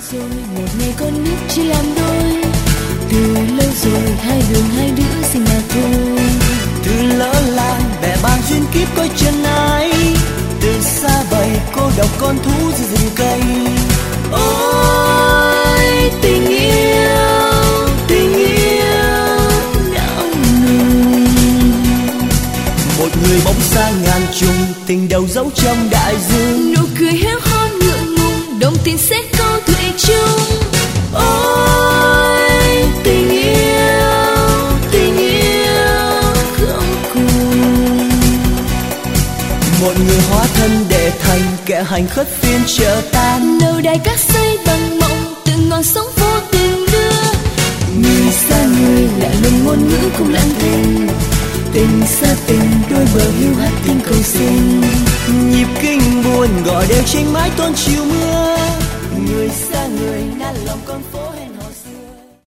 rồi một ngày con nước chỉ làm đôi, từ lâu rồi hai đường hai đứa sinh mà thôi. Từ lỡ làng bè bạn duyên kiếp coi chân ái, từ xa bầy cô độc con thú giữa rừng cây. Ôi tình yêu não nùng. Một người bóng xa ngàn trùng, tình đầu dấu trong đại dương. Nụ cười héo hon ngượng ngùng, đồng tiền sẽ có thủy chung. Ôi tình yêu không cùng. Một người hóa thân để thành kẻ hành khất phiên chợ tan. Nâu đài cát xây bằng mộng, từng ngọn sóng vô tình đưa. Người xa người lạ lùng ngôn ngữ cùng lãng tình. Tình xa tình đôi bờ hiu hắt tiếng cầu xin. Nhịp kinh buồn gọi đều trên mái tôn chiều mưa. Người xa người nát lòng con phố.